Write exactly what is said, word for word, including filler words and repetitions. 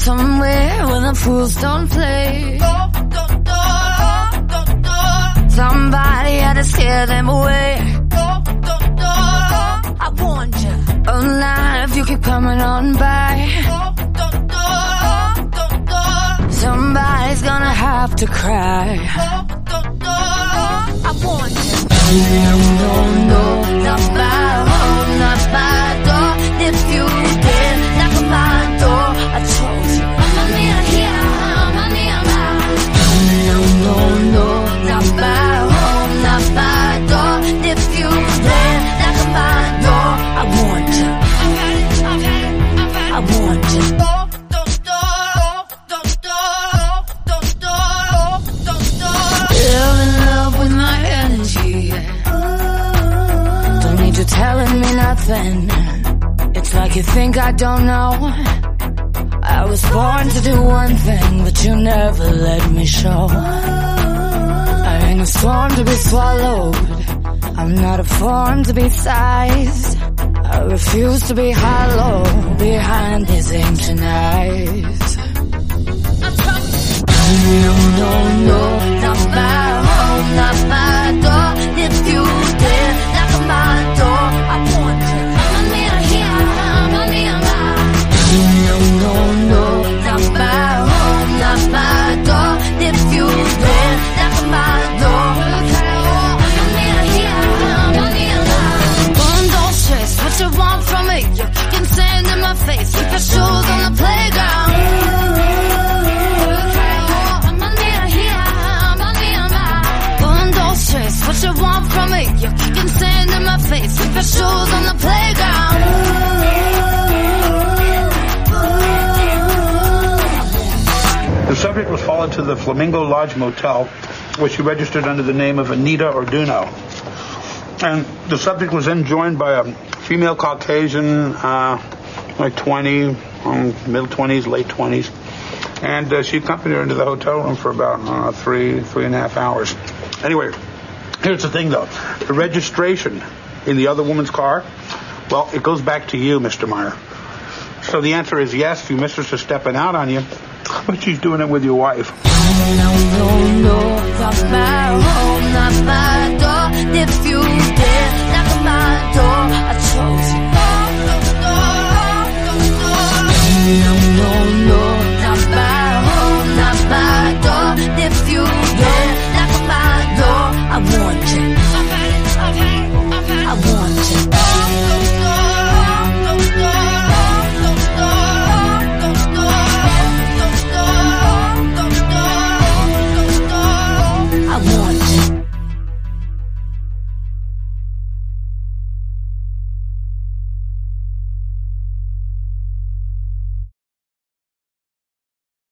somewhere where the fools don't play. Somebody had to scare them away. I warned you. Oh, now if you keep coming on by, somebody's gonna have to cry. I warned you. No, no, no, not my home, not my door. If you dare knock on my door, I told you. Mamma mia, here, mamma mia, ma. No, no, no, not my home, not my door. If you dare knock on my door, I warned you. I've had it, I've had it, I've had it. I warned you. Feel in love with my energy. Don't need you telling me nothing. It's like you think I don't know. I was born to do one thing, but you never let me show. I ain't a storm to be swallowed. I'm not a form to be sized. I refuse to be hollow behind these ancient eyes. No, no, no, not my home, not my door. If you dare knock on my door, I warned you. Mamma mia, here, mamma mia, ma. No, no, no, not my home, not my door. If you dare knock on my door, mamma mia, here, mamma mia, ma. One, don't stress, what you want from me? You're kicking sand in my face. Keep your shoes on the playground. What you want from me? You're kicking sand in my face. Keep your shoes on the playground. The subject was followed to the Flamingo Lodge Motel, where she registered under the name of Anita Orduno. And the subject was then joined by a female Caucasian, uh, like twenty, um, middle twenties, late twenties. And uh, she accompanied her into the hotel room for about uh, three, three and a half hours. Anyway, here's the thing, though. The registration in the other woman's car, well, it goes back to you, Mister Meyer. So the answer is yes, your mistress is stepping out on you, but she's doing it with your wife. No, no, no, not my home, not my door. If you dare knock on my door, I told you. No, no, no, not my home, not my door. If you dare knock on my door, I warned you. I've had it, I've had it, I've had it. I warned you.